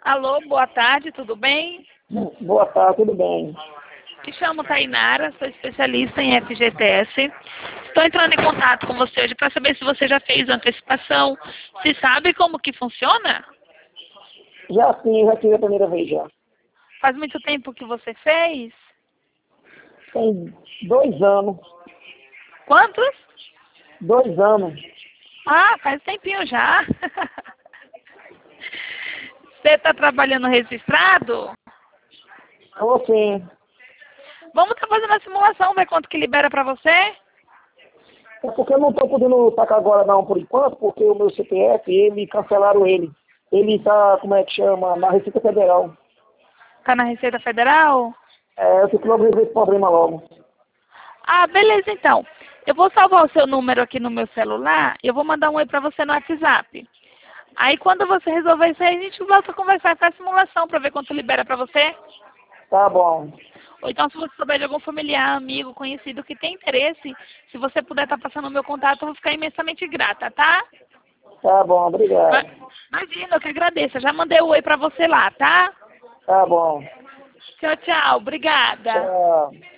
Alô, boa tarde, tudo bem? Boa tarde, tudo bem? Me chamo Tainara, sou especialista em FGTS. Estou entrando em contato com você hoje para saber se você já fez antecipação, se sabe como que funciona? Já sim, já tive a primeira vez já. Faz muito tempo que você fez? Tem 2 anos. Quantos? 2 anos. Ah, faz tempinho já. Você está trabalhando registrado? Então, assim, Vamos estar fazendo a simulação, ver quanto que libera para você? é porque eu não estou podendo tacar agora não, por enquanto, porque o meu CPF, cancelaram ele. Ele está, como é que chama, na Receita Federal. Tá na Receita Federal? Eu tenho que logo resolver esse problema logo. Ah, beleza então. Eu vou salvar o seu número aqui no meu celular e eu vou mandar um oi para você no WhatsApp. Aí quando você resolver isso aí, a gente volta a conversar e faz simulação para ver quanto libera para você. Tá bom. Ou então, se você souber de algum familiar, amigo, conhecido que tem interesse, se você puder estar passando o meu contato, eu vou ficar imensamente grata, tá? Tá bom, obrigado. Imagina, eu que agradeço. Eu já mandei o oi para você lá, tá? Tá bom. Tchau, tchau. Obrigada. Tchau.